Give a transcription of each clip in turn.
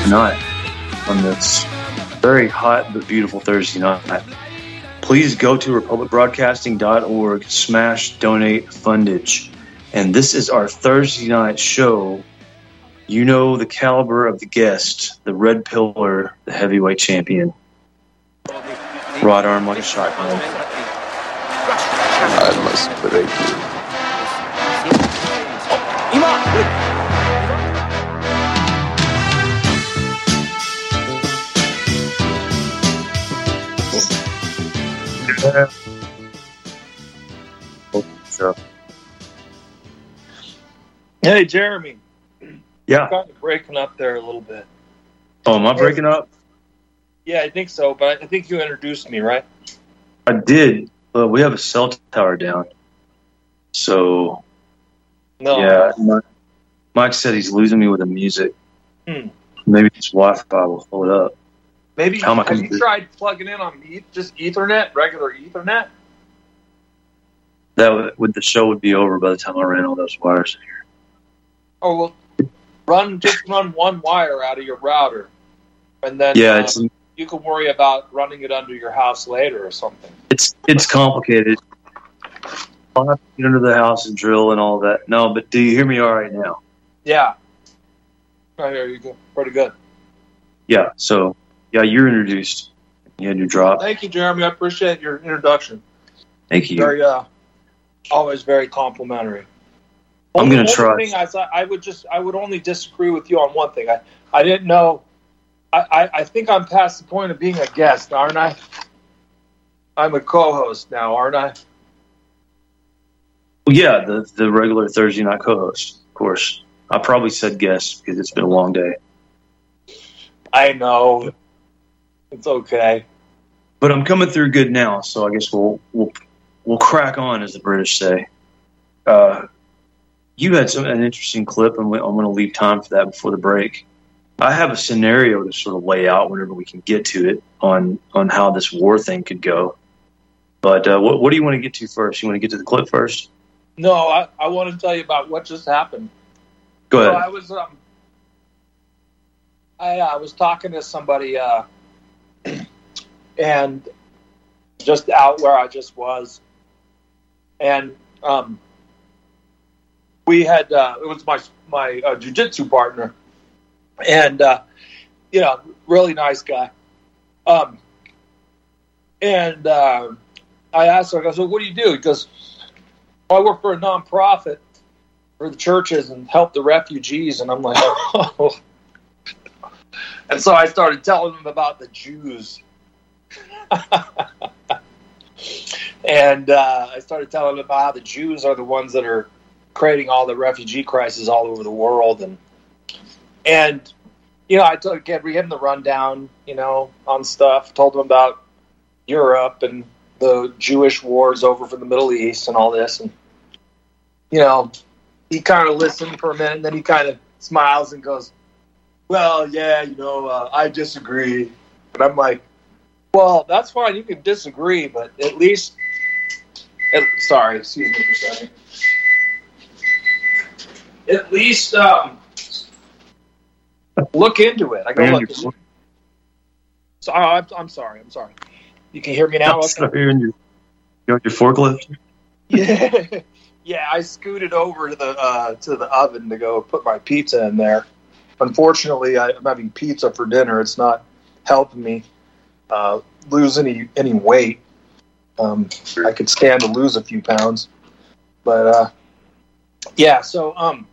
tonight on this very hot but beautiful Thursday night. Please go to republicbroadcasting.org, smash donate fundage. And this is our Thursday night show. You know the caliber of the guest, the red pillar, the heavyweight champion. Rod arm like a shotgun. I must break you. Hey, Jeremy. Yeah. You're kind of breaking up there a little bit. Oh, am I breaking up? Yeah, I think so, but I think you introduced me, right? I did. We have a cell tower down. So, No. yeah. Mike said he's losing me with the music. Maybe his Wi-Fi will hold it up. Maybe How am I have gonna you tried plugging in on just Ethernet, regular Ethernet? The show would be over by the time I ran all those wires in here. Oh, well, run one wire out of your router, and then you can worry about running it under your house later or something. It's complicated. I'll have to get under the house and drill and all that. No, but do you hear me all right now? Yeah. I hear you. Pretty good. Yeah, so, yeah, you're introduced. You had your drop. Thank you, Jeremy. I appreciate your introduction. Thank you. Very, always very complimentary. I'm going to try. Thing I would only disagree with you on one thing. I didn't know. I think I'm past the point of being a guest, aren't I? I'm a co-host now, aren't I? Well, yeah, the regular Thursday night co-host, of course. I probably said guest because it's been a long day. I know. It's okay. But I'm coming through good now, so I guess we'll crack on, as the British say. You had an interesting clip, and I'm going to leave time for that before the break. I have a scenario to sort of lay out whenever we can get to it on how this war thing could go. But what do you want to get to first? You want to get to the clip first? No, I want to tell you about what just happened. Go ahead. So I was talking to somebody, and just out where I just was, and we had it was my jiu-jitsu partner, and really nice guy, and I asked him, I go, what do you do? He goes, I work for a nonprofit for the churches and help the refugees. And I'm like, oh. And so I started telling him about the Jews. And I started telling him about how the Jews are the ones that are creating all the refugee crises all over the world. And I gave him the rundown, on stuff. Told him about Europe and the Jewish wars over from the Middle East and all this. And, he kind of listened for a minute, and then he kind of smiles and goes, well, yeah, I disagree. And I'm like, well, that's fine. You can disagree, but at least... sorry, excuse me for a second. At least look into it. I go, look. So, I'm sorry. You can hear me now? Okay. You're on your forklift? Yeah. Yeah, I scooted over to the oven to go put my pizza in there. Unfortunately, I'm having pizza for dinner. It's not helping me lose any weight. I could stand to lose a few pounds, but yeah. So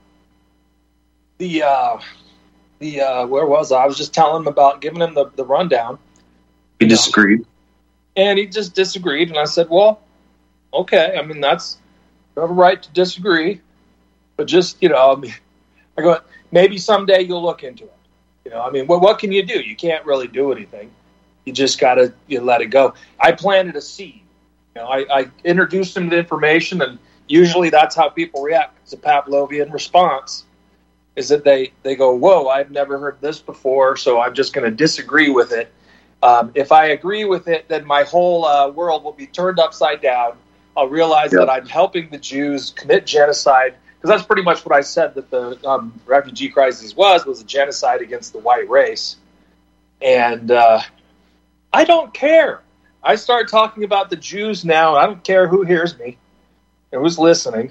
where was I? I was just telling him about giving him the rundown. He disagreed, and he just disagreed. And I said, well, okay. I mean, you have a right to disagree, but just, I go, maybe someday you'll look into it. What can you do? You can't really do anything. You just got to let it go. I planted a seed. I introduced them to information, and usually that's how people react. It's a Pavlovian response, is that they go, whoa, I've never heard this before, so I'm just going to disagree with it. If I agree with it, then my whole world will be turned upside down. I'll realize that I'm helping the Jews commit genocide, that's pretty much what I said, that the refugee crisis was a genocide against the white race. And I don't care. I start talking about the Jews now. I don't care who hears me or who's listening.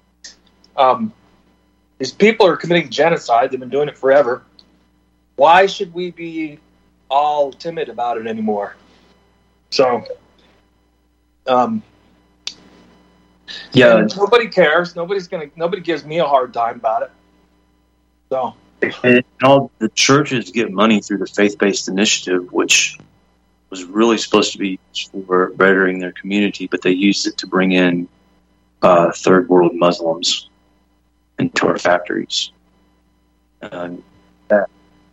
These people are committing genocide. They've been doing it forever. Why should we be all timid about it anymore? So, nobody cares. Nobody gives me a hard time about it. So, and all the churches get money through the faith-based initiative, which was really supposed to be for bettering their community, but they used it to bring in third world Muslims into our factories. That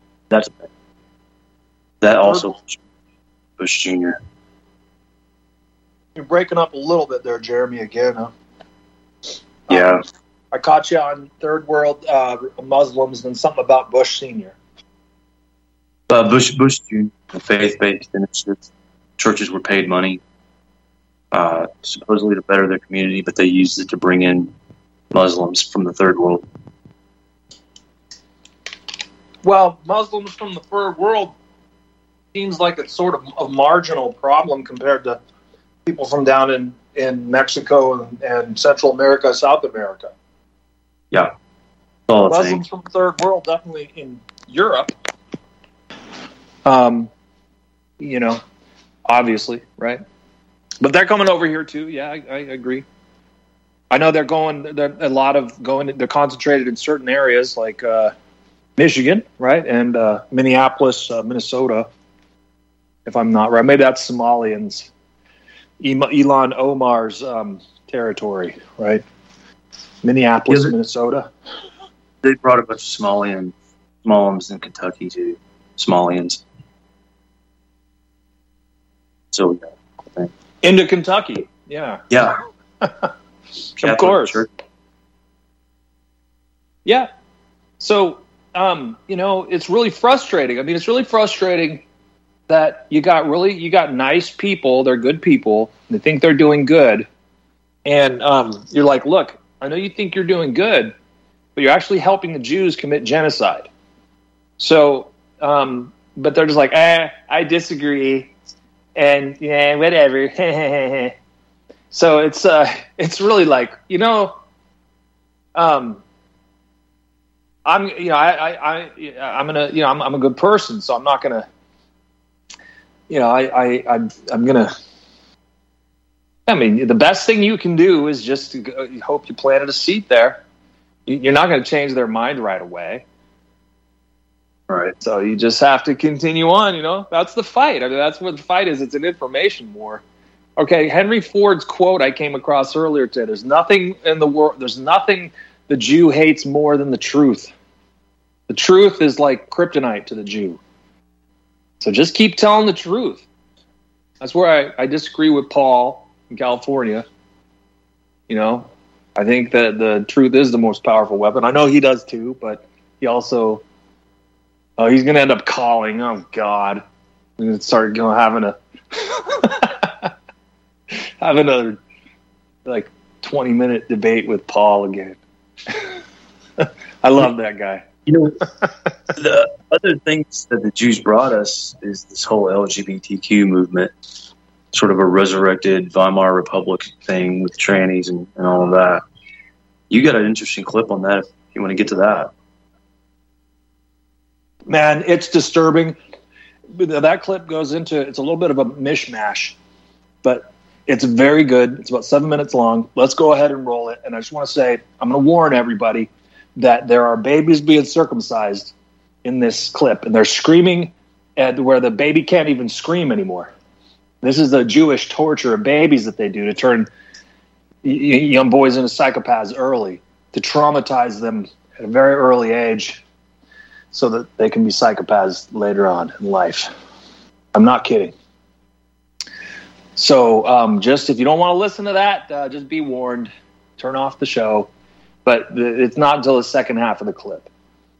also Bush Jr. You're breaking up a little bit there, Jeremy, again, huh? Yeah. I caught you on third world Muslims and something about Bush Sr. Bush Jr., the faith-based initiative. Churches were paid money, supposedly to better their community, but they used it to bring in Muslims from the third world. Well, Muslims from the third world seems like it's sort of a marginal problem compared to people from down in Mexico and Central America, South America. Yeah. Muslims from the third world, definitely in Europe. Obviously, right? But they're coming over here too. Yeah, I agree. I know they're concentrated in certain areas like Michigan, right? And Minneapolis, Minnesota, if I'm not right. Maybe that's Somalians. Elon Omar's territory, right? Minneapolis, Minnesota. They brought a bunch of Somalians in Kentucky too. Somalians. So into Kentucky, yeah. Yeah. Of course. Church. Yeah. So, it's really frustrating. I mean, it's really frustrating that you got nice people. They're good people. They think they're doing good. And you're like, look, I know you think you're doing good, but you're actually helping the Jews commit genocide. So, but they're just like, I disagree. And yeah, whatever. So it's really like, I'm a good person, so I'm not gonna, the best thing you can do is just hope you planted a seed there. You're not going to change their mind right away. Right. So you just have to continue on, That's the fight. I mean, that's what the fight is. It's an information war. Okay, Henry Ford's quote I came across earlier today. There's nothing in the world, there's nothing the Jew hates more than the truth. The truth is like kryptonite to the Jew. So just keep telling the truth. That's where I disagree with Paul in California. I think that the truth is the most powerful weapon. I know he does too, but he also... he's going to end up calling. Oh, God. I'm going to start having another 20-minute debate with Paul again. I love that guy. The other things that the Jews brought us is this whole LGBTQ movement, sort of a resurrected Weimar Republic thing with trannies and all of that. You got an interesting clip on that if you want to get to that. Man, it's disturbing. That clip goes into, it's a little bit of a mishmash, but it's very good. It's about 7 minutes long. Let's go ahead and roll it. And I just want to say, I'm going to warn everybody that there are babies being circumcised in this clip, and they're screaming at where the baby can't even scream anymore. This is the Jewish torture of babies that they do to turn young boys into psychopaths early, to traumatize them at a very early age so that they can be psychopaths later on in life. I'm not kidding. So just if you don't want to listen to that, just be warned. Turn off the show. But it's not until the second half of the clip.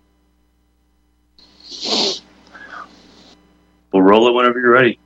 We'll roll it whenever you're ready.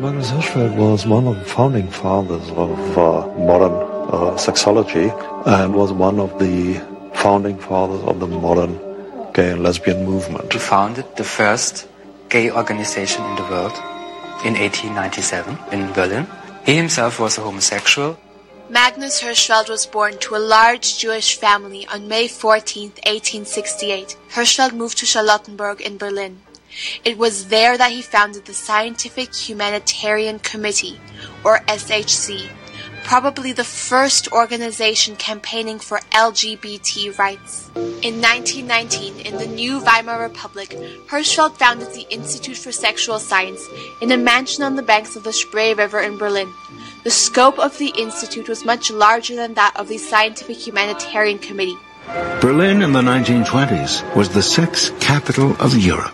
Magnus Hirschfeld was one of the founding fathers of modern sexology and was one of the founding fathers of the modern gay and lesbian movement. He founded the first gay organization in the world in 1897 in Berlin. He himself was a homosexual. Magnus Hirschfeld was born to a large Jewish family on May 14, 1868. Hirschfeld moved to Charlottenburg in Berlin. It was there that he founded the Scientific Humanitarian Committee, or SHC, probably the first organization campaigning for LGBT rights. In 1919, in the new Weimar Republic, Hirschfeld founded the Institute for Sexual Science in a mansion on the banks of the Spree River in Berlin. The scope of the institute was much larger than that of the Scientific Humanitarian Committee. Berlin in the 1920s was the sex capital of Europe.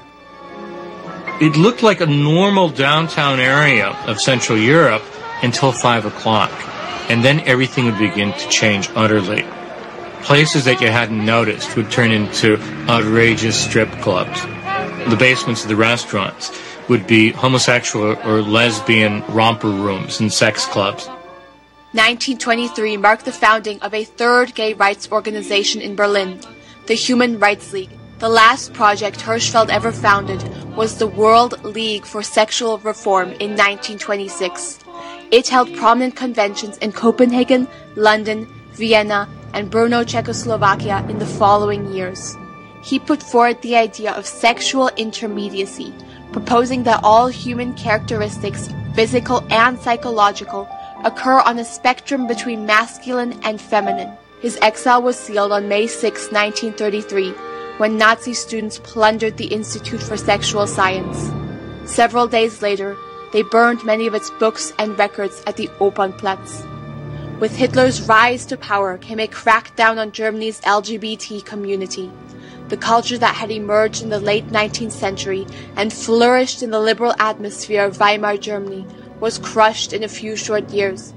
It looked like a normal downtown area of Central Europe until 5 o'clock. And then everything would begin to change utterly. Places that you hadn't noticed would turn into outrageous strip clubs. The basements of the restaurants would be homosexual or lesbian romper rooms and sex clubs. 1923 marked the founding of a third gay rights organization in Berlin, the Human Rights League. The last project Hirschfeld ever founded was the World League for Sexual Reform in 1926. It held prominent conventions in Copenhagen, London, Vienna, and Brno, Czechoslovakia in the following years. He put forward the idea of sexual intermediacy, proposing that all human characteristics, physical and psychological, occur on a spectrum between masculine and feminine. His exile was sealed on May 6, 1933, when Nazi students plundered the Institute for Sexual Science. Several days later, they burned many of its books and records at the Opernplatz. With Hitler's rise to power came a crackdown on Germany's LGBT community. The culture that had emerged in the late 19th century and flourished in the liberal atmosphere of Weimar Germany was crushed in a few short years.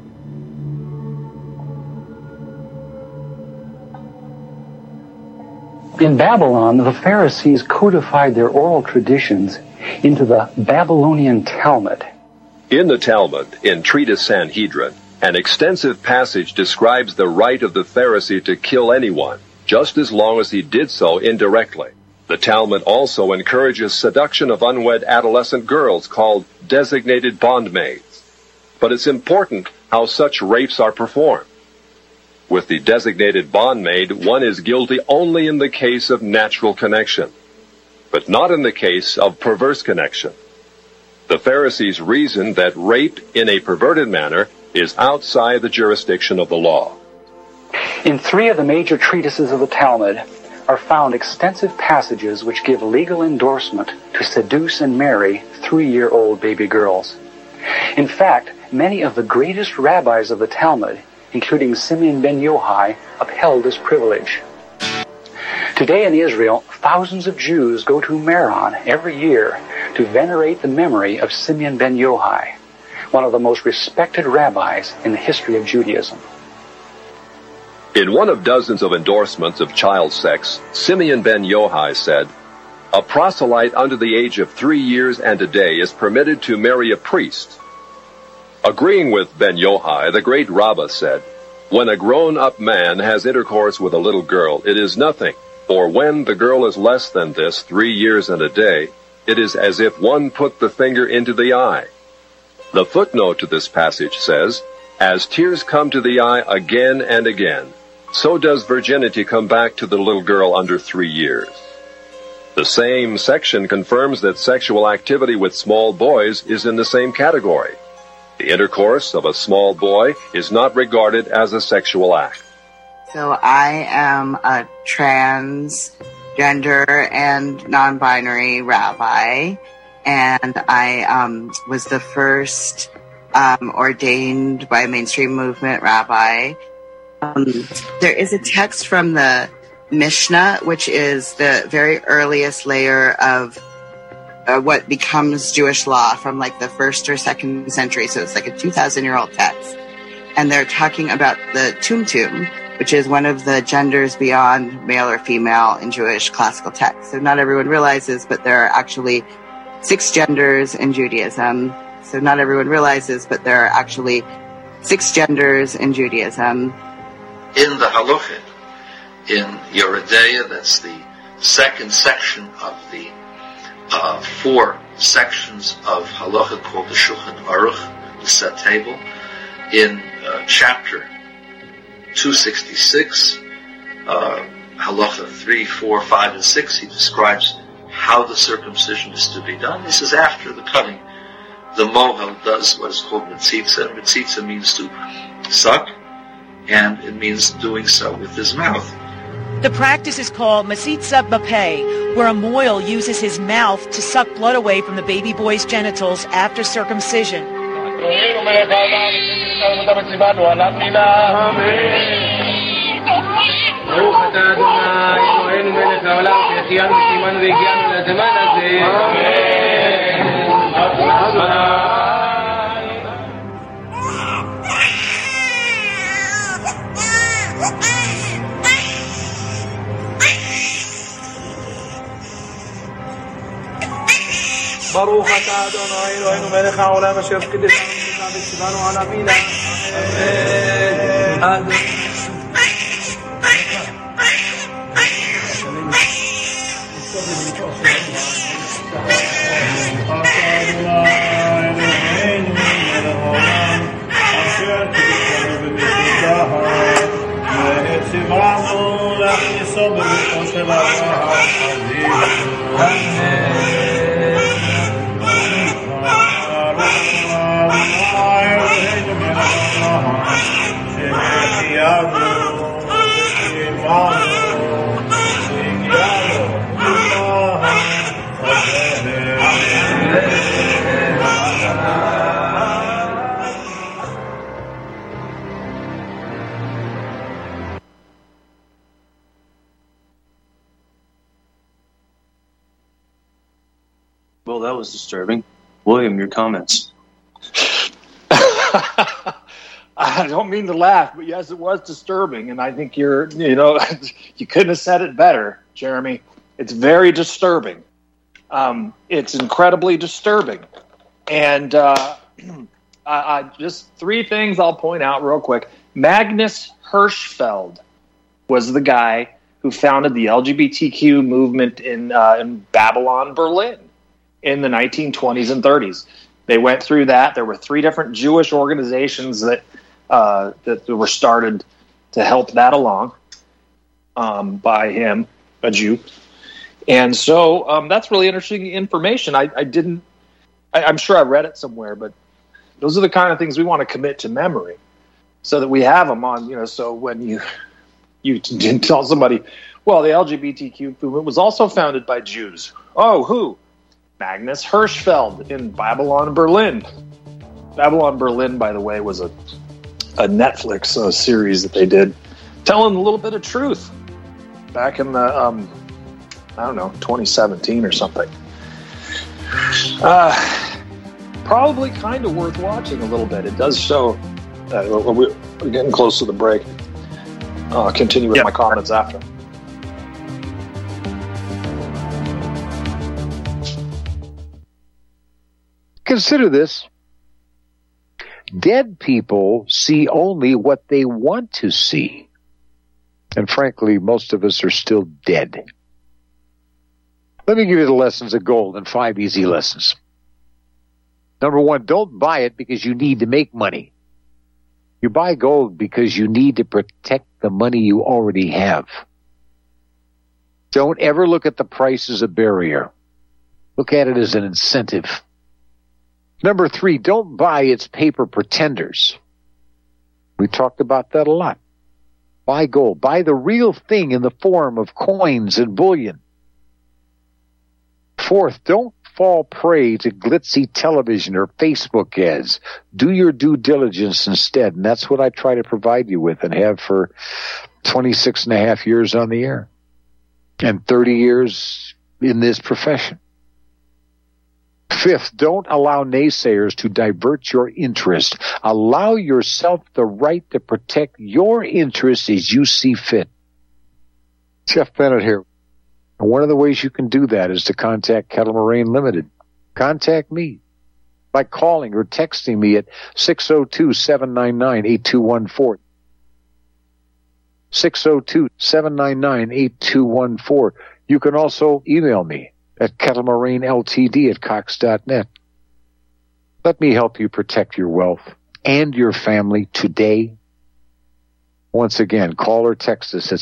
In Babylon, the Pharisees codified their oral traditions into the Babylonian Talmud. In the Talmud, in Treatise Sanhedrin, an extensive passage describes the right of the Pharisee to kill anyone, just as long as he did so indirectly. The Talmud also encourages seduction of unwed adolescent girls called designated bondmaids. But it's important how such rapes are performed. With the designated bondmaid, one is guilty only in the case of natural connection, but not in the case of perverse connection. The Pharisees reasoned that rape in a perverted manner is outside the jurisdiction of the law. In 3 of the major treatises of the Talmud are found extensive passages which give legal endorsement to seduce and marry 3-year-old baby girls. In fact, many of the greatest rabbis of the Talmud, including Simeon ben Yochai, upheld this privilege. Today in Israel, thousands of Jews go to Meron every year to venerate the memory of Simeon ben Yochai, one of the most respected rabbis in the history of Judaism. In one of dozens of endorsements of child sex, Simeon ben Yochai said, "A proselyte under the age of 3 years and a day is permitted to marry a priest." Agreeing with ben Yochai, the great Rabbah said, "When a grown-up man has intercourse with a little girl, it is nothing, for when the girl is less than this, 3 years and a day, it is as if one put the finger into the eye." The footnote to this passage says, "As tears come to the eye again and again, so does virginity come back to the little girl under 3 years." The same section confirms that sexual activity with small boys is in the same category. The intercourse of a small boy is not regarded as a sexual act. So I am a transgender and non-binary rabbi, and I was the first ordained by a mainstream movement rabbi. There is a text from the Mishnah, which is the very earliest layer of what becomes Jewish law from like the 1st or 2nd century. So it's like a 2,000-year-old text. And they're talking about the tumtum, which is one of the genders beyond male or female in Jewish classical texts. So not everyone realizes, but there are actually 6 genders in Judaism. So not everyone realizes, but there are actually 6 genders in Judaism. In the halachah, in Yoreh De'ah, that's the second section of the 4 sections of halacha called the Shulchan Aruch, the set table. In chapter 266, halacha 3, 4, 5, and 6, he describes how the circumcision is to be done. This is after the cutting. The mohel does what is called mitzitza. Mitzitza means to suck, and it means doing so with his mouth. The practice is called Masitza Bapeh, where a moil uses his mouth to suck blood away from the baby boy's genitals after circumcision. ברוך אתה אדוני אלוהינו מלך העולם אשר קידשנו וציוונו על אבינו. אמן. Well, that was disturbing. William, your comments. I don't mean to laugh, but yes, it was disturbing. And I think you couldn't have said it better, Jeremy. It's very disturbing. It's incredibly disturbing. And I just 3 things I'll point out real quick. Magnus Hirschfeld was the guy who founded the LGBTQ movement in Babylon, Berlin in the 1920s and 30s. They went through that. There were 3 different Jewish organizations that were started to help that along by him, a Jew. And so that's really interesting information. I'm sure I read it somewhere, but those are the kind of things we want to commit to memory so that we have them on, so when you tell somebody, well, the LGBTQ movement was also founded by Jews. Oh, who? Magnus Hirschfeld in Babylon, Berlin. Babylon, Berlin, by the way, was a Netflix series that they did telling a little bit of truth back in the, 2017 or something. Probably kind of worth watching a little bit. It does show, we're getting close to the break. I'll continue with my comments after. Consider this. Dead people see only what they want to see. And frankly, most of us are still dead. Let me give you the lessons of gold in 5 easy lessons. Number 1, don't buy it because you need to make money. You buy gold because you need to protect the money you already have. Don't ever look at the price as a barrier. Look at it as an incentive. Number 3, don't buy its paper pretenders. We talked about that a lot. Buy gold. Buy the real thing in the form of coins and bullion. 4th, don't fall prey to glitzy television or Facebook ads. Do your due diligence instead, and that's what I try to provide you with and have for 26 and a half years on the air and 30 years in this profession. 5th, don't allow naysayers to divert your interest. Allow yourself the right to protect your interests as you see fit. Jeff Bennett here. And one of the ways you can do that is to contact Kettle Moraine Limited. Contact me. by calling or texting me at 602-799-8214. 602-799-8214. You can also email me at kettlemaraineltd@cox.net. Let me help you protect your wealth and your family today. Once again, call or text us at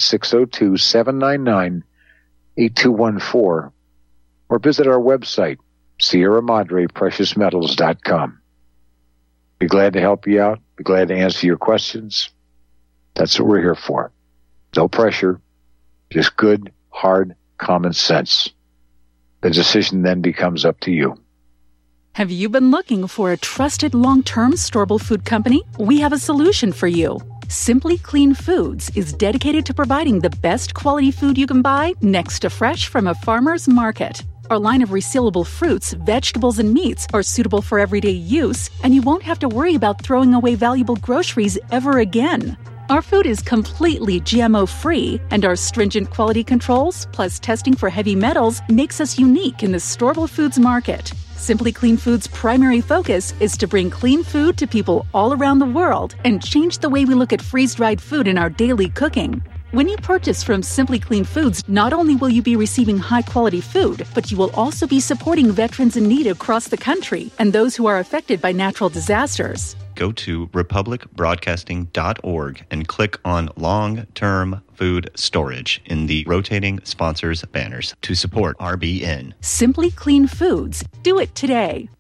602-799-8214 or visit our website, Sierra Madre Precious Metals.com. Be glad to help you out. Be glad to answer your questions. That's what we're here for. No pressure, just good, hard, common sense. The decision then becomes up to you. Have you been looking for a trusted long-term storable food company? We have a solution for you. Simply Clean Foods is dedicated to providing the best quality food you can buy next to fresh from a farmer's market. Our line of resealable fruits, vegetables, and meats are suitable for everyday use, and you won't have to worry about throwing away valuable groceries ever again. Our food is completely GMO-free, and our stringent quality controls, plus testing for heavy metals, makes us unique in the storable foods market. Simply Clean Foods' primary focus is to bring clean food to people all around the world and change the way we look at freeze-dried food in our daily cooking. When you purchase from Simply Clean Foods, not only will you be receiving high-quality food, but you will also be supporting veterans in need across the country and those who are affected by natural disasters. Go to republicbroadcasting.org and click on long-term food storage in the rotating sponsors banners to support RBN. Simply Clean Foods. Do it today.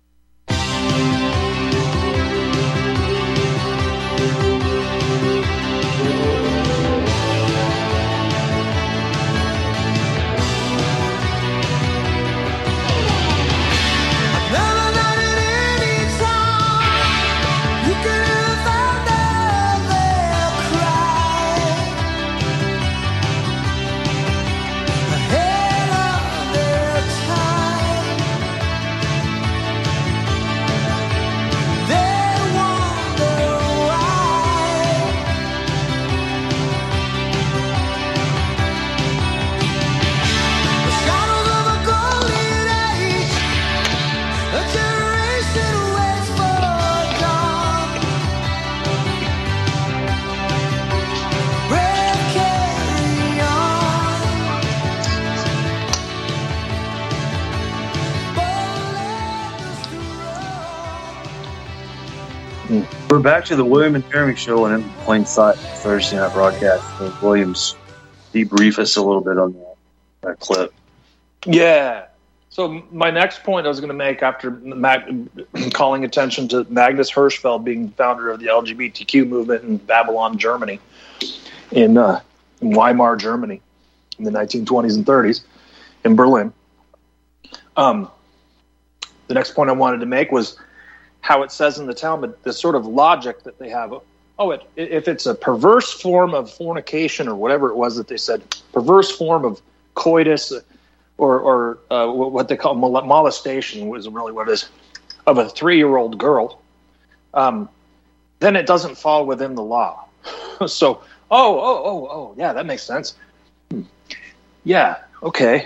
We're back to the William and Jeremy show and in plain sight Thursday night broadcast. Williams, debrief us a little bit on that clip. Yeah. So my next point I was going to make after calling attention to Magnus Hirschfeld being founder of the LGBTQ movement in Babylon, Germany, in Weimar, Germany, in the 1920s and 30s, in Berlin. The next point I wanted to make was how it says in the Talmud, the sort of logic that they have. If it's a perverse form of fornication or whatever it was that they said, perverse form of coitus or what they call molestation was really what it is, of a 3-year-old girl, then it doesn't fall within the law. So, yeah, that makes sense. Yeah, okay.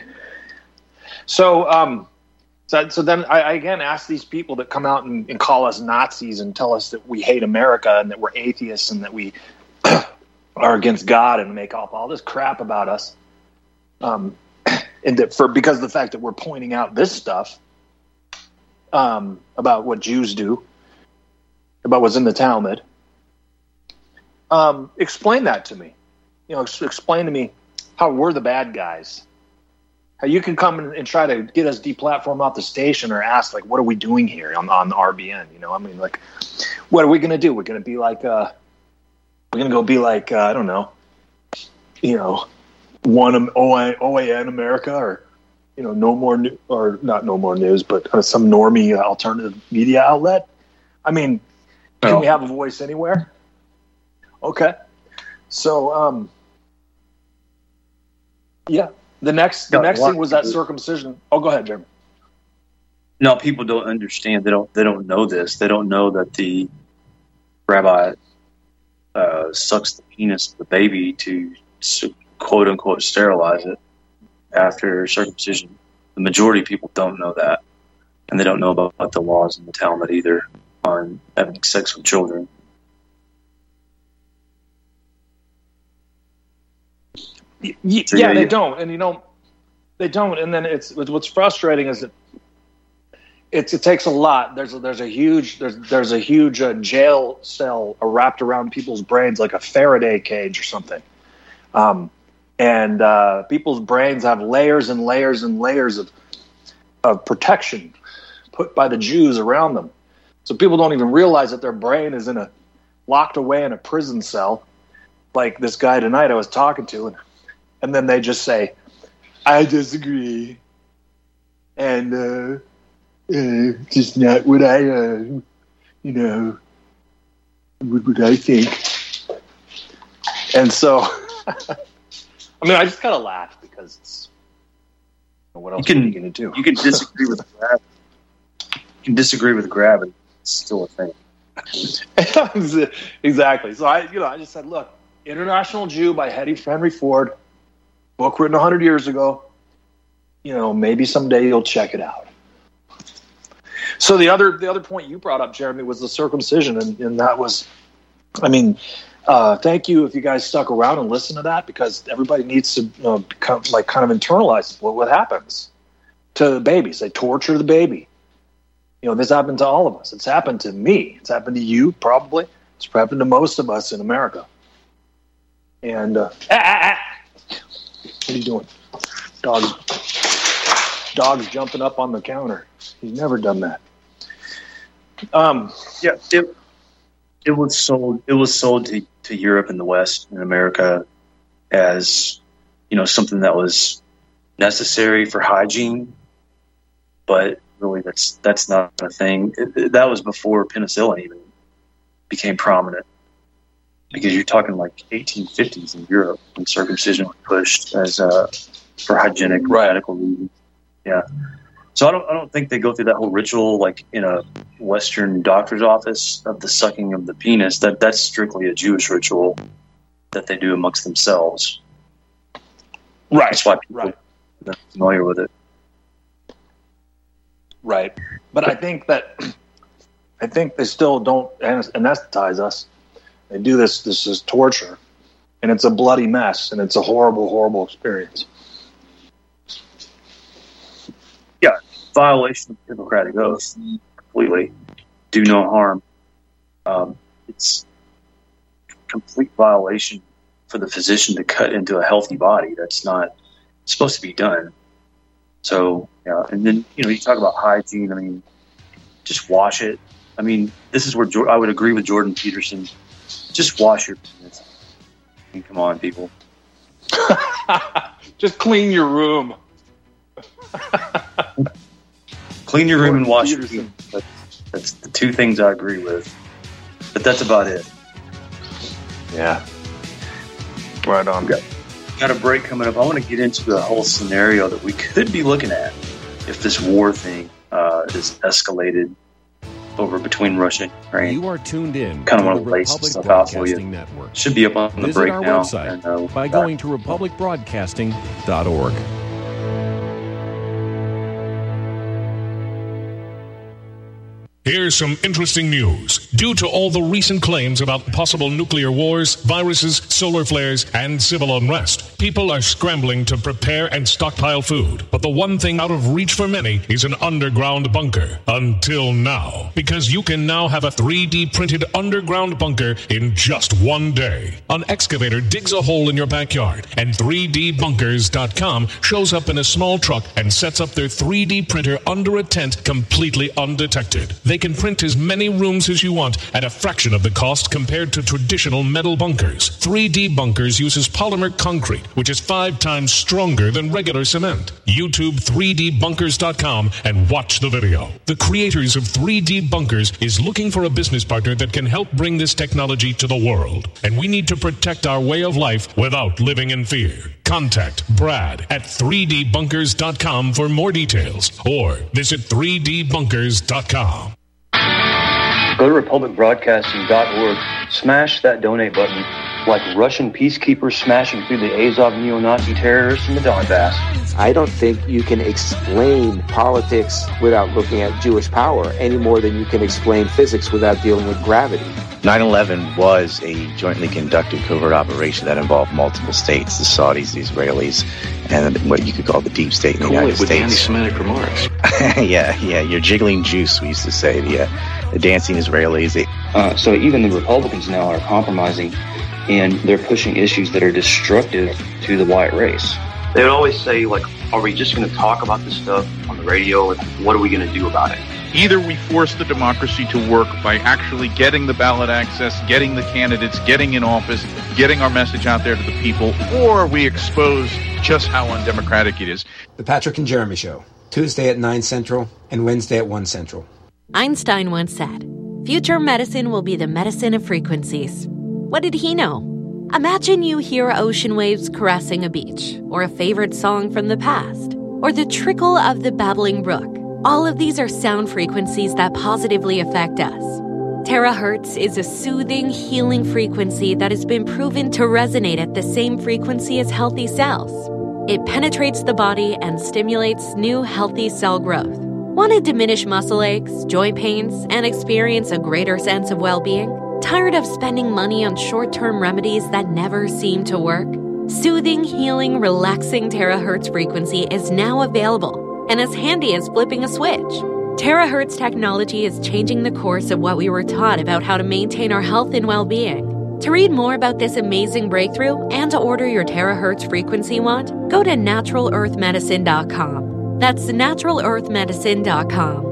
So then I again ask these people that come out and call us Nazis and tell us that we hate America and that we're atheists and that we are against God and make up all this crap about us, and that because of the fact that we're pointing out this stuff about what Jews do, about what's in the Talmud. Explain that to me. Explain to me how we're the bad guys. How you can come and try to get us deplatformed off the station or ask, what are we doing here on RBN? What are we going to do? We're going to be like, I don't know, one OAN America or, No More or not No More News, but some normie alternative media outlet. Can we have a voice anywhere? Okay. So, yeah. The next thing was that circumcision. Oh, go ahead, Jeremy. No, people don't understand. They don't know this. They don't know that the rabbi sucks the penis of the baby to quote unquote sterilize it after circumcision. The majority of people don't know that. And they don't know about the laws in the Talmud either on having sex with children. Yeah, they don't. And, they don't. And then what's frustrating is that it takes a lot. There's a huge jail cell wrapped around people's brains like a Faraday cage or something. And people's brains have layers and layers and layers of protection put by the Jews around them. So people don't even realize that their brain is locked away in a prison cell, like this guy tonight I was talking to, and then they just say, "I disagree," and just not what I, what I think. And so, I mean, I just kind of laugh because it's, what else are you going to do? You can disagree with gravity. You can disagree with gravity. It's still a thing. Exactly. So I just said, look, International Jew by Henry Ford, book written 100 years ago. Maybe someday you'll check it out. So the other point you brought up, Jeremy, was the circumcision, and that was, thank you if you guys stuck around and listened to that, because everybody needs to kind of internalize what happens to the babies. They torture the baby. This happened to all of us. It's happened to me. It's happened to you, probably. It's happened to most of us in America. And what are you doing? Dog's jumping up on the counter. He's never done that. Yeah, it was sold to Europe and the West and America as something that was necessary for hygiene, but really that's not a thing. That was before penicillin even became prominent, because you're talking like 1850s in Europe when circumcision was pushed as for hygienic medical reasons. Yeah. So I don't think they go through that whole ritual like in a Western doctor's office of the sucking of the penis. That's strictly a Jewish ritual that they do amongst themselves. Right. That's why people are not familiar with it. Right. But I think they still don't anesthetize us. They do this is torture, and it's a bloody mess, and it's a horrible, horrible experience. Yeah, violation of the Hippocratic Oath, completely. Do no harm. It's complete violation for the physician to cut into a healthy body. That's not supposed to be done. So, yeah, and then, you talk about hygiene. Just wash it. This is where I would agree with Jordan Peterson. Just wash your penis. Come on, people. Just clean your room. Clean your room and wash your penis. That's the two things I agree with. But that's about it. Yeah. Right on. Got a break coming up. I want to get into the whole scenario that we could be looking at if this war thing is escalated over between Russia and Ukraine. You are tuned in. Kind of want to lay some stuff out for you. Network. Should be up on the Visit break our now. website by going to republicbroadcasting.org. Here's some interesting news. Due to all the recent claims about possible nuclear wars, viruses, solar flares, and civil unrest, people are scrambling to prepare and stockpile food. But the one thing out of reach for many is an underground bunker. Until now. Because you can now have a 3D printed underground bunker in just one day. An excavator digs a hole in your backyard, and 3dbunkers.com shows up in a small truck and sets up their 3D printer under a tent completely undetected. They can print as many rooms as you want at a fraction of the cost compared to traditional metal bunkers. 3D Bunkers uses polymer concrete, which is 5 times stronger than regular cement. YouTube 3dbunkers.com and watch the video. The creators of 3D Bunkers is looking for a business partner that can help bring this technology to the world. And we need to protect our way of life without living in fear. Contact Brad at 3dbunkers.com for more details, or visit 3dbunkers.com. Go to republicbroadcasting.org, smash that donate button, like Russian peacekeepers smashing through the Azov neo-Nazi terrorists in the Donbass. I don't think you can explain politics without looking at Jewish power any more than you can explain physics without dealing with gravity. 9/11 was a jointly conducted covert operation that involved multiple states, the Saudis, the Israelis, and what you could call the deep state in the United States. With anti-Semitic remarks. yeah, you're jiggling juice, we used to say, the dancing Israelis. So even the Republicans now are compromising, and they're pushing issues that are destructive to the white race. They would always say, like, are we just going to talk about this stuff on the radio, or what are we going to do about it? Either we force the democracy to work by actually getting the ballot access, getting the candidates, getting in office, getting our message out there to the people, or we expose just how undemocratic it is. The Patrick and Jeremy Show, Tuesday at 9 Central and Wednesday at 1 Central. Einstein once said, "Future medicine will be the medicine of frequencies." What did he know? Imagine you hear ocean waves caressing a beach, or a favorite song from the past, or the trickle of the babbling brook. All of these are sound frequencies that positively affect us. Terahertz is a soothing, healing frequency that has been proven to resonate at the same frequency as healthy cells. It penetrates the body and stimulates new, healthy cell growth. Want to diminish muscle aches, joint pains, and experience a greater sense of well-being? Tired of spending money on short-term remedies that never seem to work? Soothing, healing, relaxing terahertz frequency is now available and as handy as flipping a switch. Terahertz technology is changing the course of what we were taught about how to maintain our health and well-being. To read more about this amazing breakthrough and to order your terahertz frequency wand, go to NaturalEarthMedicine.com. That's NaturalEarthMedicine.com.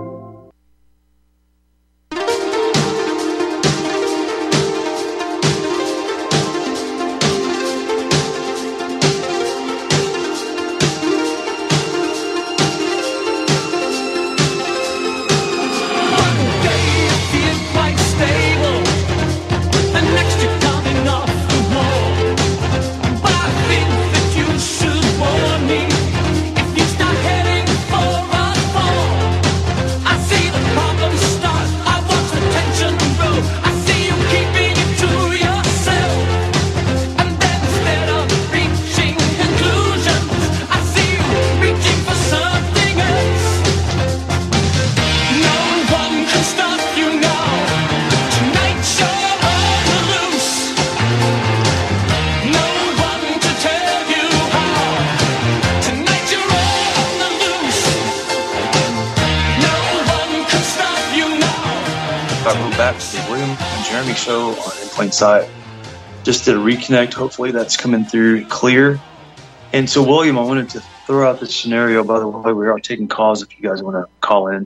Show on In Plain Sight. Just to reconnect, hopefully that's coming through clear. And so, William, I wanted to throw out this scenario. By the way, we are taking calls if you guys want to call in,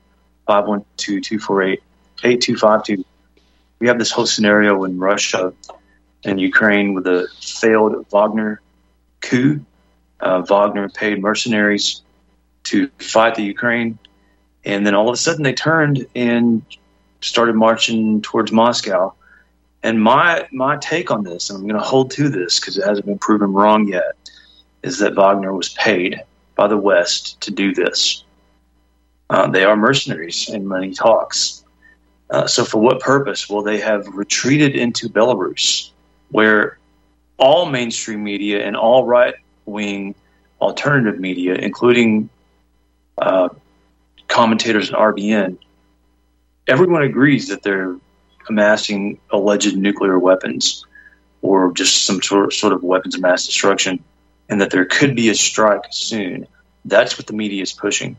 512-248-8252. We have this whole scenario in Russia and Ukraine with a failed Wagner coup. Wagner paid mercenaries to fight the Ukraine, and then all of a sudden they turned and started marching towards Moscow. And my take on this, and I'm going to hold to this because it hasn't been proven wrong yet, is that Wagner was paid by the West to do this. They are mercenaries and money talks. So for what purpose? Well, they have retreated into Belarus, where all mainstream media and all right-wing alternative media, including commentators in RBN, everyone agrees that they're amassing alleged nuclear weapons or just some sort of weapons of mass destruction, and that there could be a strike soon. That's what the media is pushing.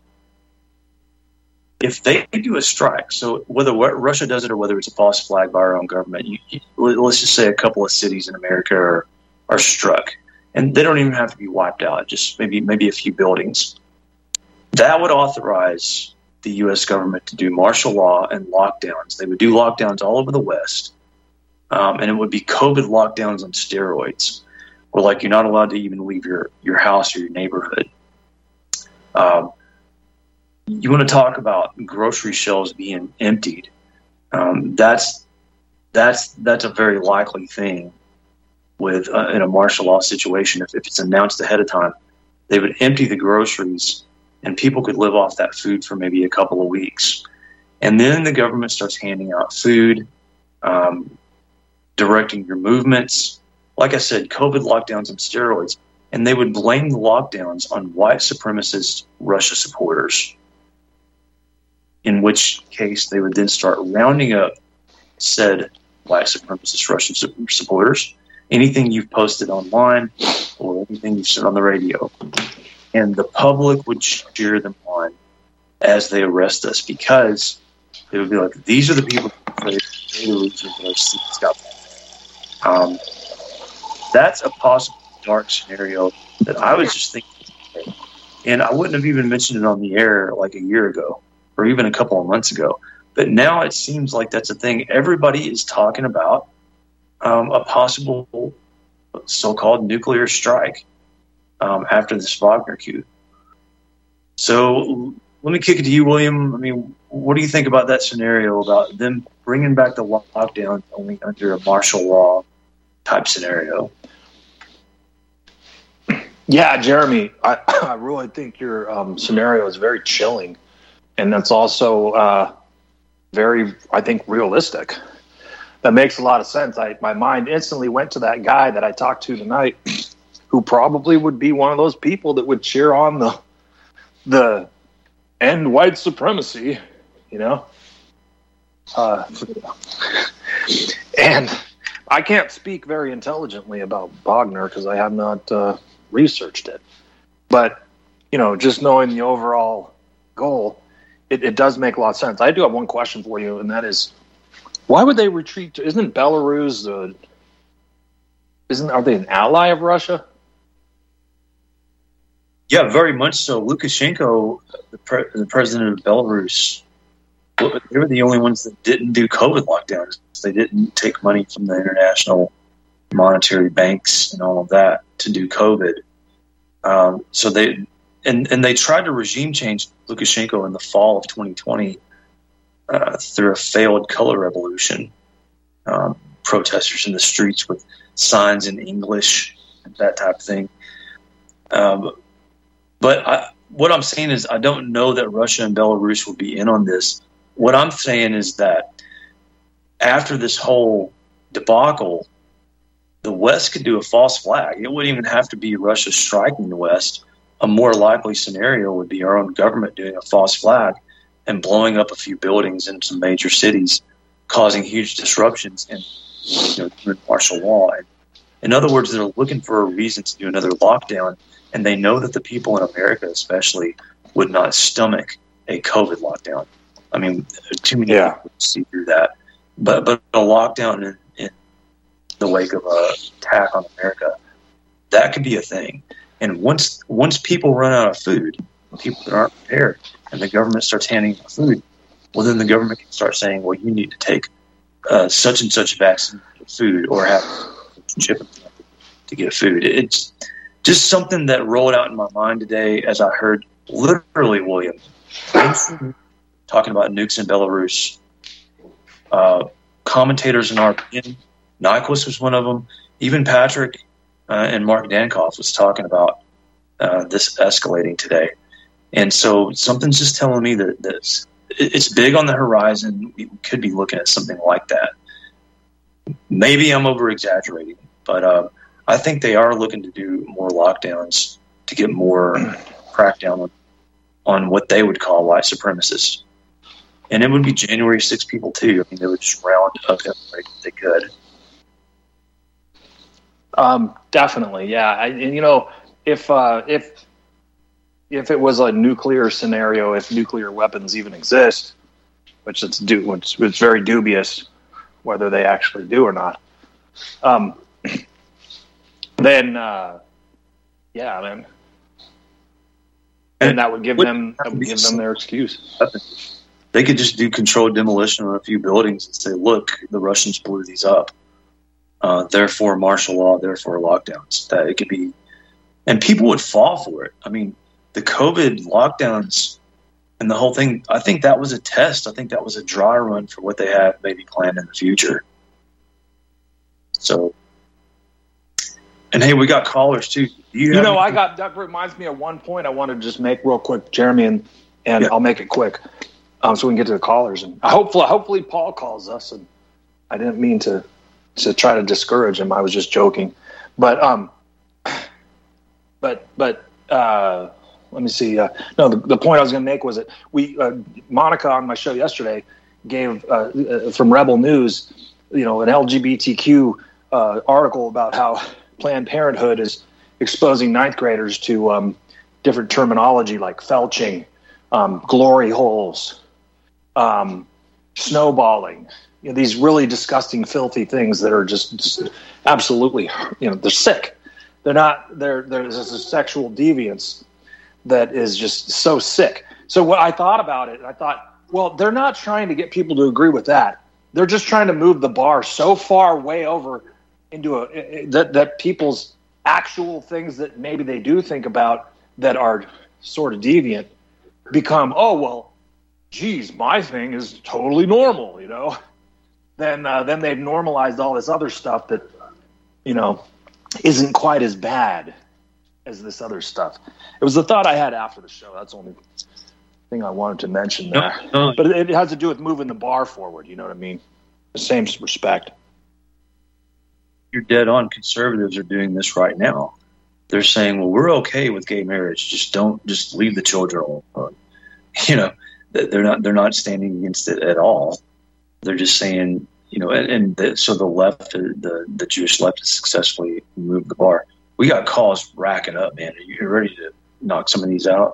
If they do a strike, so whether Russia does it or whether it's a false flag by our own government, let's just say a couple of cities in America are struck, and they don't even have to be wiped out, just maybe a few buildings. That would authorize the U.S. government to do martial law and lockdowns. They would do lockdowns all over the West, and it would be COVID lockdowns on steroids, where like you're not allowed to even leave your house or your neighborhood. You want to talk about grocery shelves being emptied? That's a very likely thing with in a martial law situation. If it's announced ahead of time, they would empty the groceries, and people could live off that food for maybe a couple of weeks. And then the government starts handing out food, directing your movements. Like I said, COVID lockdowns on steroids. And they would blame the lockdowns on white supremacist Russia supporters, in which case they would then start rounding up said white supremacist Russian supporters, anything you've posted online or anything you've said on the radio. And the public would cheer them on as they arrest us, because they would be like, these are the people that's a possible dark scenario that I was just thinking, and I wouldn't have even mentioned it on the air like a year ago or even a couple of months ago. But now it seems like that's a thing. Everybody is talking about a possible so-called nuclear strike after this Wagner coup. So let me kick it to you, William. I mean, what do you think about that scenario, about them bringing back the lockdown only under a martial law type scenario? Yeah, Jeremy, I really think your scenario is very chilling, and that's also very, I think, realistic. That makes a lot of sense. My mind instantly went to that guy that I talked to tonight, who probably would be one of those people that would cheer on the end white supremacy, you know. And I can't speak very intelligently about Wagner because I have not researched it. But, you know, just knowing the overall goal, it does make a lot of sense. I do have one question for you, and that is, why would they retreat to, isn't Belarus, are they an ally of Russia? Yeah, very much so. Lukashenko, the president of Belarus, they were the only ones that didn't do COVID lockdowns. They didn't take money from the international monetary banks and all of that to do COVID. So they tried to regime change Lukashenko in the fall of 2020 through a failed color revolution. Protesters in the streets with signs in English, that type of thing. But what I'm saying is, I don't know that Russia and Belarus will be in on this. What I'm saying is that after this whole debacle, the West could do a false flag. It wouldn't even have to be Russia striking the West. A more likely scenario would be our own government doing a false flag and blowing up a few buildings in some major cities, causing huge disruptions and, you know, doing martial law. And in other words, they're looking for a reason to do another lockdown, and they know that the people in America especially would not stomach a COVID lockdown. I mean, too many people see through that. But a lockdown in the wake of an attack on America, that could be a thing. And once people run out of food, people that aren't prepared, and the government starts handing out food, well, then the government can start saying, well, you need to take such and such vaccine food or have a chip to get food. It's just something that rolled out in my mind today as I heard literally William talking about nukes in Belarus. Commentators in our opinion, Nyquist was one of them. Even Patrick and Mark Dankoff was talking about this escalating today. And so something's just telling me that it's big on the horizon. We could be looking at something like that. Maybe I'm over-exaggerating, but I think they are looking to do more lockdowns to get more crackdown on what they would call white supremacists. And it would be January 6th people, too. I mean, they would just round up everybody if they could. Definitely, yeah. And you know, if it was a nuclear scenario, if nuclear weapons even exist, which it's very dubious whether they actually do or not, then yeah, man, and that would give them their excuse. They could just do controlled demolition on a few buildings and say, "Look, the Russians blew these up. Therefore, martial law. Therefore, lockdowns." That it could be, and people would fall for it. I mean, the COVID lockdowns and the whole thing. I think that was a test. I think that was a dry run for what they have maybe planned in the future. So, and hey, we got callers too. That reminds me of one point I want to just make real quick, Jeremy, and yeah. I'll make it quick. So we can get to the callers, and hopefully Paul calls us. And I didn't mean to to try to discourage him. I was just joking, but let me see. No, the point I was going to make was that Monica on my show yesterday gave from Rebel News, an LGBTQ article about how Planned Parenthood is exposing ninth graders to different terminology like felching, glory holes, snowballing. These really disgusting, filthy things that are just absolutely, they're sick. There's a sexual deviance that is just so sick. So what I thought about it, I thought, well, they're not trying to get people to agree with that. They're just trying to move the bar so far way over into that people's actual things that maybe they do think about that are sort of deviant become, oh, well, geez, my thing is totally normal, Then they've normalized all this other stuff that, isn't quite as bad as this other stuff. It was the thought I had after the show. That's the only thing I wanted to mention there. No. But it has to do with moving the bar forward, you know what I mean? The same respect. You're dead on. Conservatives are doing this right now. They're saying, well, we're okay with gay marriage. Just leave the children alone. They're not standing against it at all. They're just saying, so the left, the Jewish left has successfully moved the bar. We got calls racking up, man. Are you ready to knock some of these out?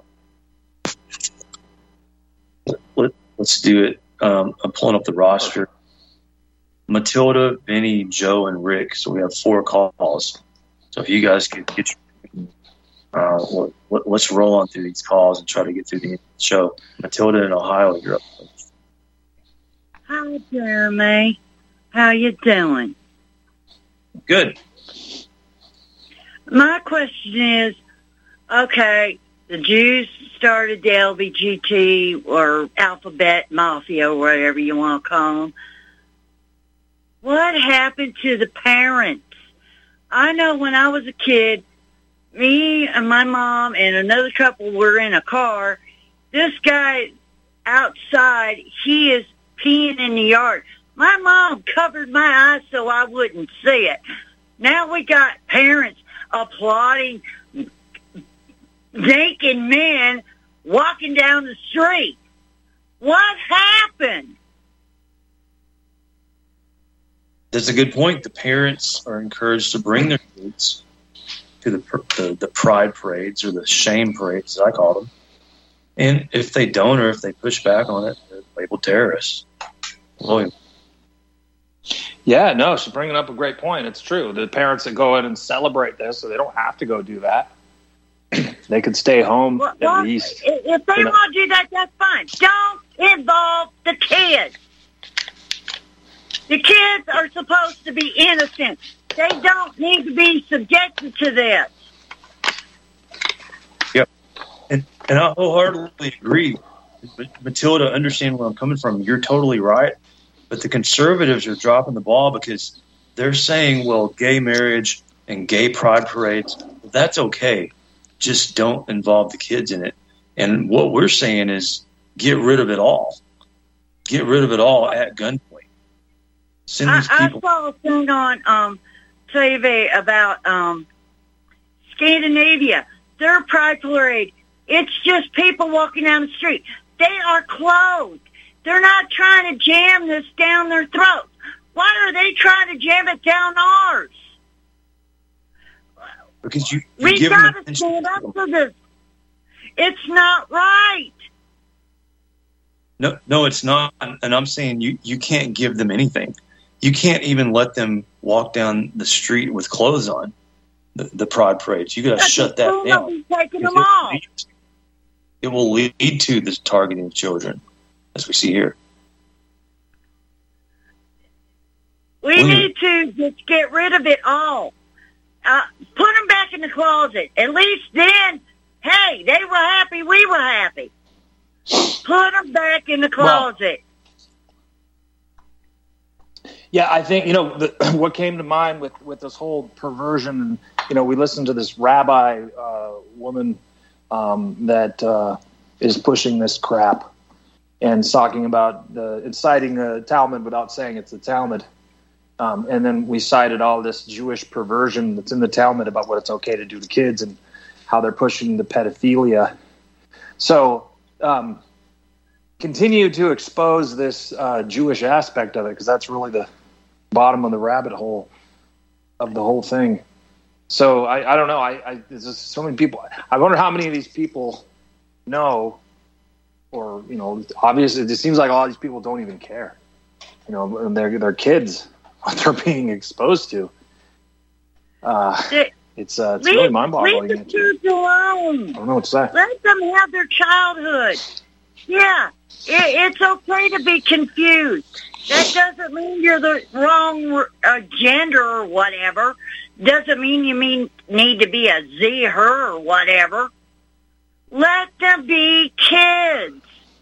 Let's do it. I'm pulling up the roster. Matilda, Vinny, Joe, and Rick. So we have 4 calls. So if you guys could get let's roll on through these calls and try to get through the show. Matilda in Ohio, you're up. Hi, Jeremy. How you doing? Good. My question is, okay, the Jews started the LBGT or Alphabet Mafia or whatever you want to call them. What happened to the parents? I know when I was a kid, me and my mom and another couple were in a car. This guy outside, he is peeing in the yard. My mom covered my eyes so I wouldn't see it. Now we got parents applauding naked men walking down the street. What happened? That's a good point. The parents are encouraged to bring their kids to the pride parades or the shame parades, as I call them. And if they don't, or if they push back on it, they're labeled terrorists. William. Yeah, no, she's bringing up a great point. It's true. The parents that go in and celebrate this, so they don't have to go do that. They could stay home at least. If they want to do that, that's fine. Don't involve the kids. The kids are supposed to be innocent. They don't need to be subjected to this. Yep. And I wholeheartedly agree. Matilda, understand where I'm coming from. You're totally right. But the conservatives are dropping the ball because they're saying, well, gay marriage and gay pride parades, that's okay. Just don't involve the kids in it. And what we're saying is get rid of it all. Get rid of it all at gunpoint. Send these people. I saw a thing on TV about Scandinavia. Their pride parade, it's just people walking down the street. They are clothed. They're not trying to jam this down their throats. Why are they trying to jam it down ours? Because we got to stand up for this. It's not right. No, it's not. And I'm saying you can't give them anything. You can't even let them walk down the street with clothes on, the pride parades. You got to shut that down. Taking them off. It will lead to this targeting of children, as we see here. We need to just get rid of it all. Put them back in the closet. At least then, hey, they were happy, we were happy. Put them back in the closet. Yeah, I think, what came to mind with this whole perversion, we listened to this rabbi woman that is pushing this crap and talking about inciting a Talmud without saying it's a Talmud. And then we cited all this Jewish perversion that's in the Talmud about what it's okay to do to kids and how they're pushing the pedophilia. So continue to expose this Jewish aspect of it, because that's really the bottom of the rabbit hole of the whole thing. So I don't know. There's just so many people. I wonder how many of these people know, or obviously it seems like a lot of these people don't even care. And they're kids, what they're being exposed to. It's really mind-boggling. Leave the kids alone. I don't know what to say. Let them have their childhood. Yeah, it's okay to be confused. That doesn't mean you're the wrong gender or whatever. Doesn't mean you need to be a Z, her, or whatever. Let them be kids.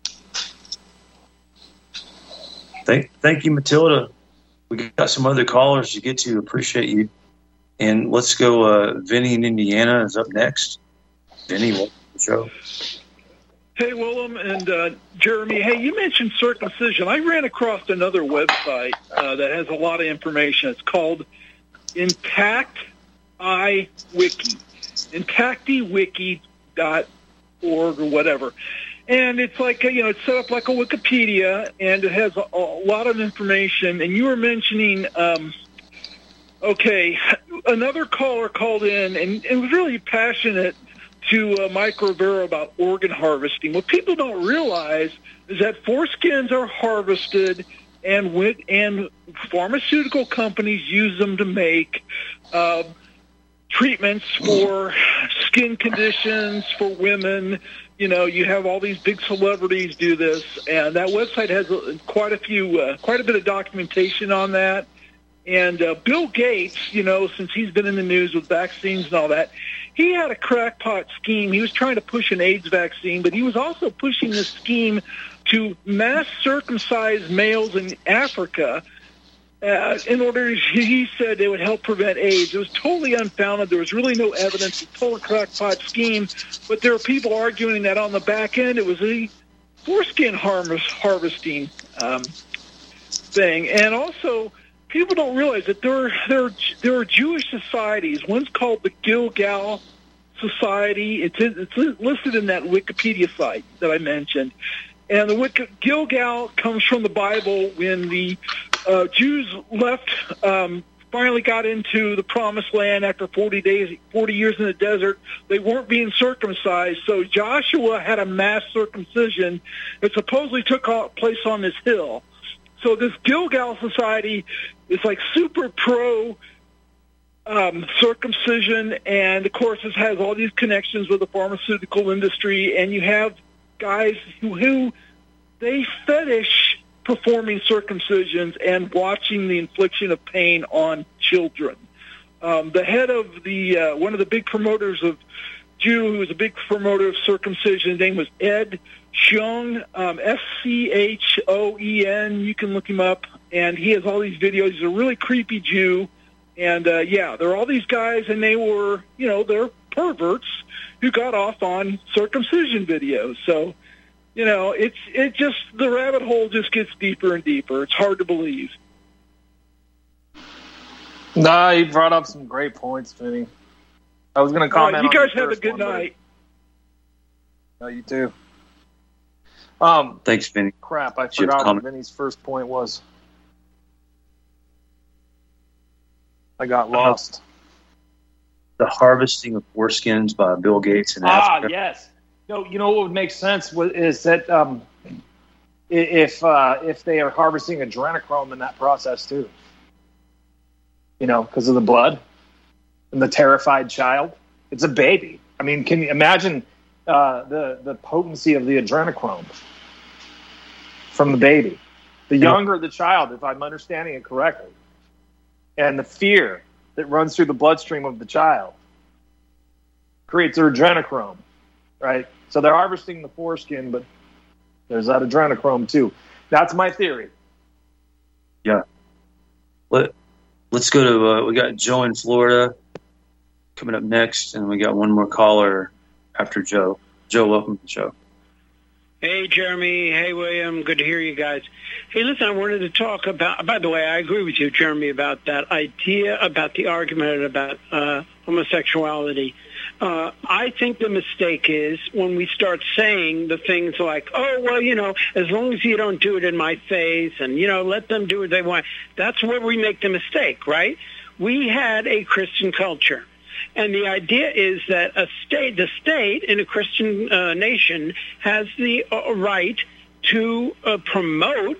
Thank you, Matilda. We got some other callers to get to. Appreciate you. And let's go. Vinny in Indiana is up next. Vinny, welcome to the show. Hey, Willem and Jeremy. Hey, you mentioned circumcision. I ran across another website that has a lot of information. It's called Intacti Wiki, intactiwiki.org or whatever. And it's like, it's set up like a Wikipedia, and it has a lot of information. And you were mentioning, another caller called in and was really passionate to Mike Rivera about organ harvesting. What people don't realize is that foreskins are harvested, and pharmaceutical companies use them to make treatments for skin conditions for women. You have all these big celebrities do this, and that website has quite a bit of documentation on that. And Bill Gates, since he's been in the news with vaccines and all that, he had a crackpot scheme. He was trying to push an AIDS vaccine, but he was also pushing this scheme to mass circumcise males in Africa in order, he said, it would help prevent AIDS. It was totally unfounded. There was really no evidence. It's a total crackpot scheme, but there were people arguing that on the back end it was a foreskin harvesting thing. And also, people don't realize that there are Jewish societies. One's called the Gilgal Society. It's listed in that Wikipedia site that I mentioned. And the Gilgal comes from the Bible when the Jews left, finally got into the Promised Land after 40 years in the desert. They weren't being circumcised, so Joshua had a mass circumcision that supposedly took place on this hill. So this Gilgal Society is like super pro circumcision, and of course this has all these connections with the pharmaceutical industry, and you have guys who they fetish performing circumcisions and watching the infliction of pain on children. The head of the one of the big promoters of Jew, who was a big promoter of circumcision, his name was Ed Schoen, Schoen. You can look him up, and he has all these videos. He's a really creepy Jew, and there are all these guys, and they were, they're perverts who got off on circumcision videos. So, it just, the rabbit hole just gets deeper and deeper. It's hard to believe. Nah, you brought up some great points, Vinny. I was going to comment. You guys on have a good night. No, you too. Thanks, Vinny. Crap, I forgot what Vinny's first point was. I got lost. The harvesting of foreskins by Bill Gates in Africa. Yes. No, what would make sense is that if they are harvesting adrenochrome in that process too, because of the blood and the terrified child. It's a baby. I mean, can you imagine the potency of the adrenochrome from the baby? The younger the child, if I'm understanding it correctly, and the fear that runs through the bloodstream of the child creates adrenochrome, right? So they're harvesting the foreskin, but there's that adrenochrome too. That's my theory. Yeah. Let's go to, we got Joe in Florida coming up next, and we got one more caller after Joe. Joe, welcome to the show. Hey, Jeremy. Hey, William. Good to hear you guys. Hey, listen, I wanted to talk about, by the way, I agree with you, Jeremy, about that idea, about the argument about homosexuality. I think the mistake is when we start saying the things like, oh, well, you know, as long as you don't do it in my face and, you know, let them do what they want. That's where we make the mistake, right? We had a Christian culture. And the idea is that the state in a Christian nation has the right to promote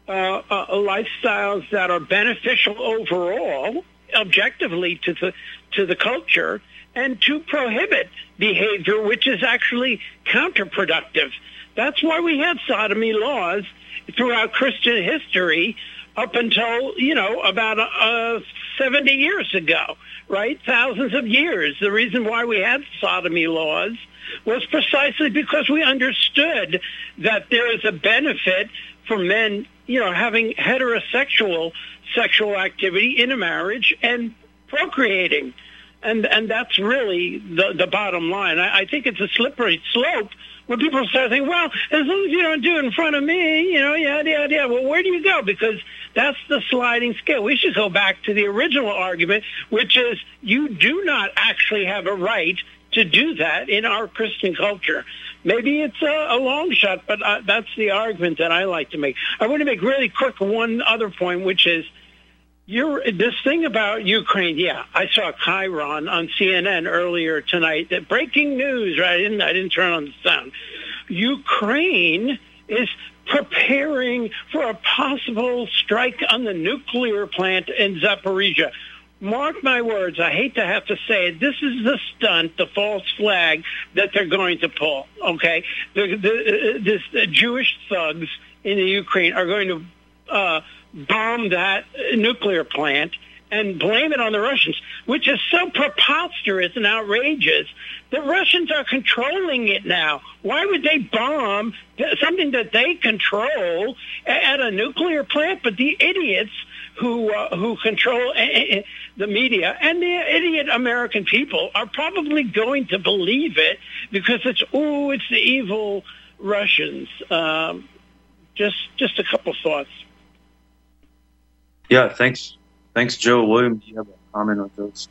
lifestyles that are beneficial overall, objectively to the culture, and to prohibit behavior which is actually counterproductive. That's why we had sodomy laws throughout Christian history up until, you know, about 70 years ago, right? Thousands of years. The reason why we had sodomy laws was precisely because we understood that there is a benefit for men, you know, having heterosexual sexual activity in a marriage and procreating. And that's really the bottom line. I think it's a slippery slope when people start saying, well, as long as you don't do it in front of me, you know, yeah. Well, where do you go? Because that's the sliding scale. We should go back to the original argument, which is you do not actually have a right to do that in our Christian culture. Maybe it's a long shot, but that's the argument that I like to make. I want to make really quick one other point, which is this thing about Ukraine. Yeah, I saw Chiron on CNN earlier tonight. That breaking news, right? I didn't turn on the sound. Ukraine is preparing for a possible strike on the nuclear plant in Zaporizhia. Mark my words, I hate to have to say it, this is the stunt, the false flag that they're going to pull, okay? The Jewish thugs in the Ukraine are going to bomb that nuclear plant and blame it on the Russians, which is so preposterous and outrageous. The Russians are controlling it now. Why would they bomb something that they control at a nuclear plant? But the idiots who control the media and the idiot American people are probably going to believe it because it's the evil Russians. Just a couple thoughts. Yeah, thanks, Joe. William, do you have a comment on those?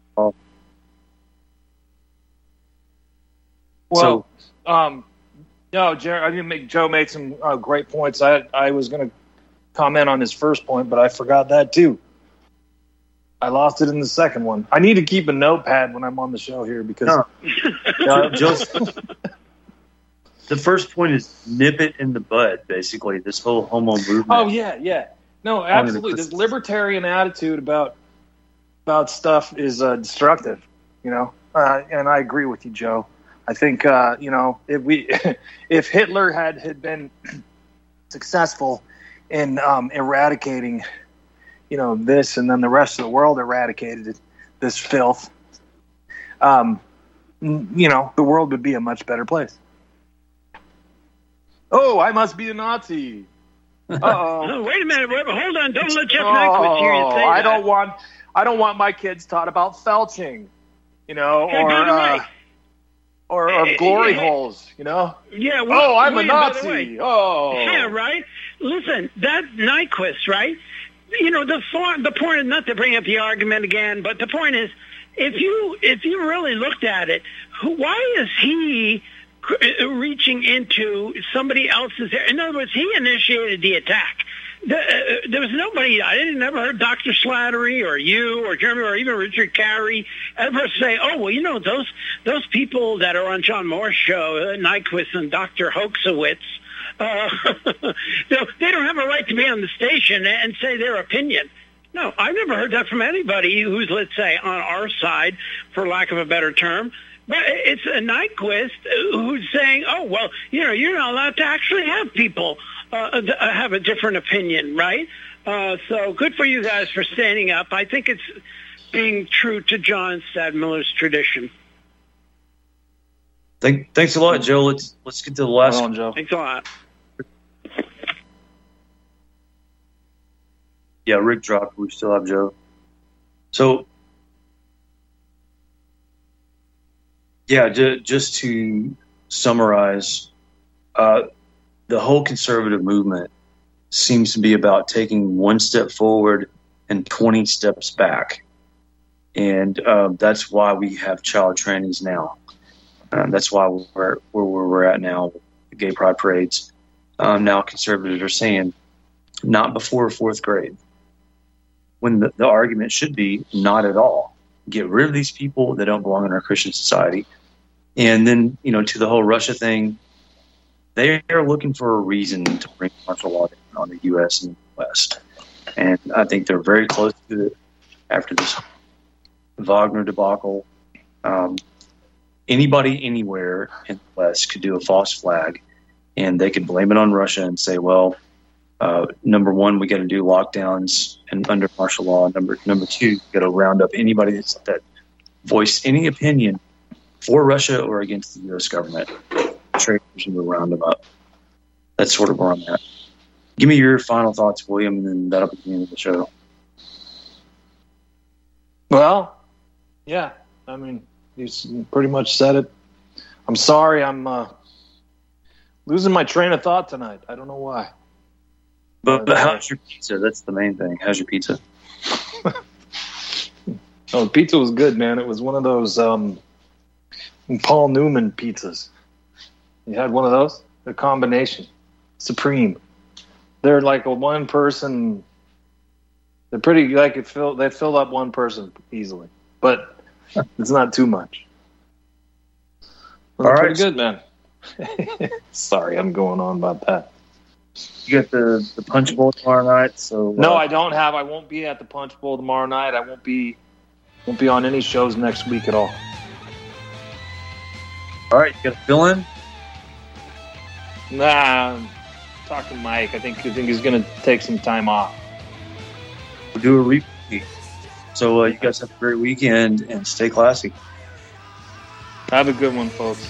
Well, no, Jerry. Joe made some great points. I was going to comment on his first point, but I forgot that too. I lost it in the second one. I need to keep a notepad when I'm on the show here because the first point is nip it in the bud. Basically, this whole homo movement. Oh yeah. No, absolutely. This libertarian attitude about stuff is destructive, you know. And I agree with you, Joe. I think you know, if Hitler had been successful in eradicating, you know, this, and then the rest of the world eradicated this filth, you know, the world would be a much better place. Oh, I must be a Nazi. Oh, wait a minute. Hold on. Don't let Jeff Nyquist hear you say that. I don't want my kids taught about felching, you know, or glory holes, you know. Yeah. Well, I'm a Nazi. Yeah, right. Listen, that Nyquist, right? You know, the point is not to bring up the argument again, but the point is, if you really looked at it, why is he reaching into somebody else's? In other words, he initiated the attack. There was nobody. I never heard Dr. Slattery or you or Jeremy or even Richard Carey ever say, "Oh, well, you know, those people that are on John Moore's show, Nyquist and Dr. Hoaxowitz, they don't have a right to be on the station and say their opinion." No, I've never heard that from anybody who's, let's say, on our side, for lack of a better term. But it's a Nyquist who's saying, "Oh, well, you know, you're not allowed to actually have people have a different opinion, right?" So good for you guys for standing up. I think it's being true to John Stadtmiller's tradition. Thanks a lot, Joe. Let's get to the last one, Joe. Thanks a lot. Yeah, Rick dropped. We still have Joe. So, yeah, just to summarize, the whole conservative movement seems to be about taking one step forward and 20 steps back. And that's why we have child trannies now. That's why we're where we're at now, the gay pride parades. Now conservatives are saying not before fourth grade, when the argument should be not at all. Get rid of these people that don't belong in our Christian society. And then, to the whole Russia thing, they are looking for a reason to bring martial law on the U.S. and West. And I think they're very close to it after this Wagner debacle. Anybody anywhere in the West could do a false flag, and they could blame it on Russia and say, well, number one, we got to do lockdowns and under martial law. Number two, we got to round up anybody that voiced any opinion for Russia or against the U.S. government. Traitors, and we'll round them up. That's sort of where I'm at. Give me your final thoughts, William, and then that'll be the end of the show. Well, yeah, I mean, you pretty much said it. I'm sorry, I'm losing my train of thought tonight. I don't know why. But how's your pizza? That's the main thing. How's your pizza? The pizza was good, man. It was one of those Paul Newman pizzas. You had one of those? The combination. Supreme. They're like a one person. They're pretty they fill up one person easily. But it's not too much. All right. Pretty good, man. Sorry, I'm going on about that. You got the Punch Bowl tomorrow night, so no, I don't have. I won't be at the Punch Bowl tomorrow night. I won't be on any shows next week at all. All right, you got a fill-in? Nah, talk to Mike. I think he's going to take some time off. We'll do a repeat. So you guys have a great weekend and stay classy. Have a good one, folks.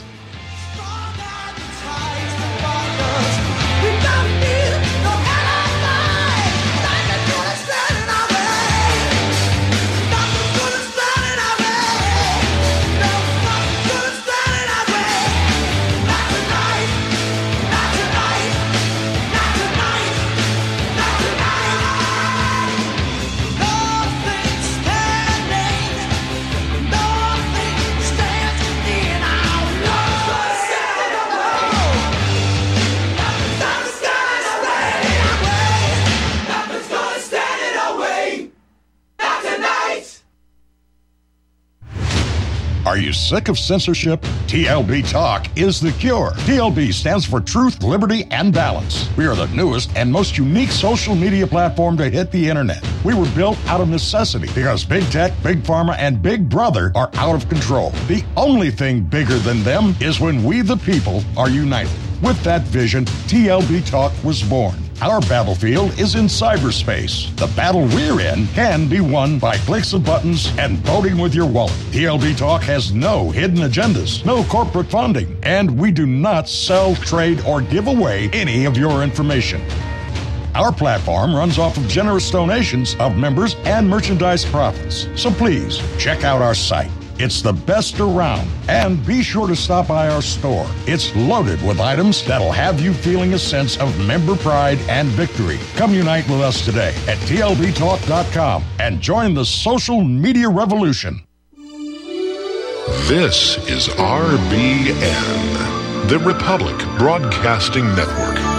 Are you sick of censorship? TLB Talk is the cure. TLB stands for Truth, Liberty, and Balance. We are the newest and most unique social media platform to hit the internet. We were built out of necessity because Big Tech, Big Pharma, and Big Brother are out of control. The only thing bigger than them is when we, the people, are united. With that vision, TLB Talk was born. Our battlefield is in cyberspace. The battle we're in can be won by clicks of buttons and voting with your wallet. TLB Talk has no hidden agendas, no corporate funding, and we do not sell, trade, or give away any of your information. Our platform runs off of generous donations of members and merchandise profits. So please, check out our site. It's the best around. And be sure to stop by our store. It's loaded with items that'll have you feeling a sense of member pride and victory. Come unite with us today at TLBTalk.com and join the social media revolution. This is RBN, the Republic Broadcasting Network.